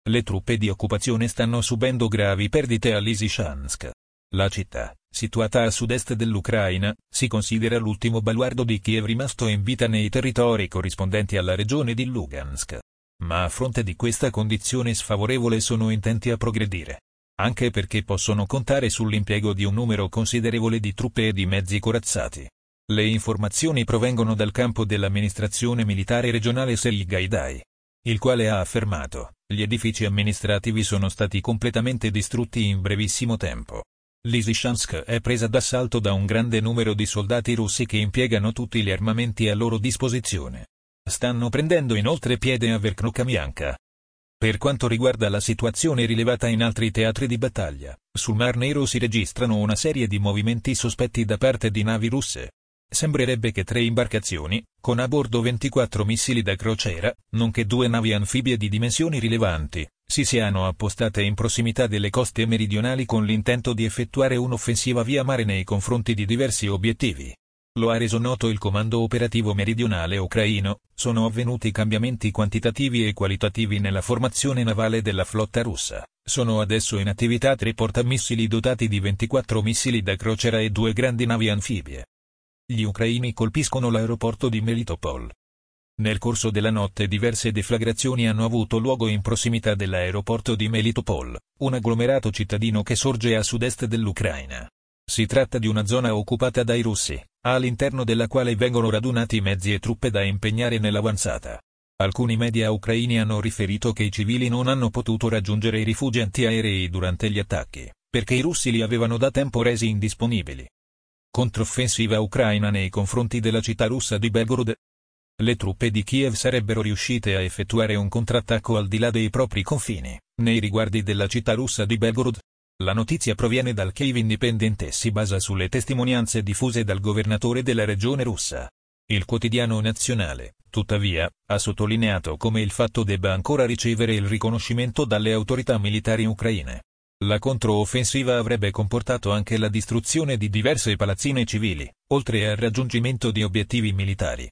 Le truppe di occupazione stanno subendo gravi perdite a Lysychansk. La città, situata a sud-est dell'Ucraina, si considera l'ultimo baluardo di Kiev rimasto in vita nei territori corrispondenti alla regione di Lugansk. Ma a fronte di questa condizione sfavorevole sono intenti a progredire. Anche perché possono contare sull'impiego di un numero considerevole di truppe e di mezzi corazzati. Le informazioni provengono dal campo dell'amministrazione militare regionale Serhiy Gaidai, il quale ha affermato: gli edifici amministrativi sono stati completamente distrutti in brevissimo tempo. Lysychansk è presa d'assalto da un grande numero di soldati russi che impiegano tutti gli armamenti a loro disposizione. Stanno prendendo inoltre piede a Verkhnokamianka. Per quanto riguarda la situazione rilevata in altri teatri di battaglia, sul Mar Nero si registrano una serie di movimenti sospetti da parte di navi russe. Sembrerebbe che 3 imbarcazioni, con a bordo 24 missili da crociera, nonché 2 navi anfibie di dimensioni rilevanti, si siano appostate in prossimità delle coste meridionali con l'intento di effettuare un'offensiva via mare nei confronti di diversi obiettivi. Lo ha reso noto il Comando Operativo Meridionale ucraino: sono avvenuti cambiamenti quantitativi e qualitativi nella formazione navale della flotta russa. Sono adesso in attività 3 portamissili dotati di 24 missili da crociera e 2 grandi navi anfibie. Gli ucraini colpiscono l'aeroporto di Melitopol. Nel corso della notte diverse deflagrazioni hanno avuto luogo in prossimità dell'aeroporto di Melitopol, un agglomerato cittadino che sorge a sud-est dell'Ucraina. Si tratta di una zona occupata dai russi, all'interno della quale vengono radunati mezzi e truppe da impegnare nell'avanzata. Alcuni media ucraini hanno riferito che i civili non hanno potuto raggiungere i rifugi antiaerei durante gli attacchi, perché i russi li avevano da tempo resi indisponibili. Controffensiva ucraina nei confronti della città russa di Belgorod. Le truppe di Kiev sarebbero riuscite a effettuare un contrattacco al di là dei propri confini, nei riguardi della città russa di Belgorod. La notizia proviene dal Kyiv Independent e si basa sulle testimonianze diffuse dal governatore della regione russa. Il quotidiano nazionale, tuttavia, ha sottolineato come il fatto debba ancora ricevere il riconoscimento dalle autorità militari ucraine. La controoffensiva avrebbe comportato anche la distruzione di diverse palazzine civili, oltre al raggiungimento di obiettivi militari.